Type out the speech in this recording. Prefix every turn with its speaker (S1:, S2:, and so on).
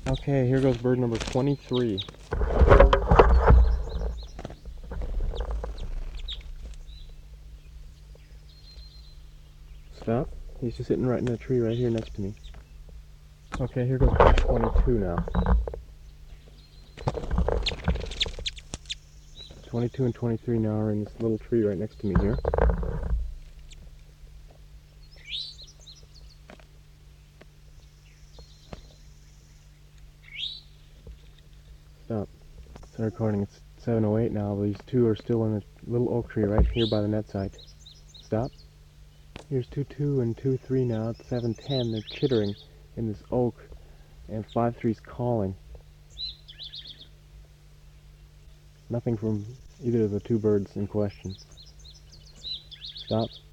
S1: Okay, here goes bird number 23. Stop. He's just sitting right in the tree right here next to me. Okay, here goes bird 22 now. 22 and 23 now are in this little tree right next to me here. Stop. Start recording. It's 7:08 now, but these two are still in the little oak tree right here by the net site. Stop. Here's 2-2 and 2-3 now. It's 7:10. They're chittering in this oak, and 5-3's calling. Nothing from either of the two birds in question. Stop.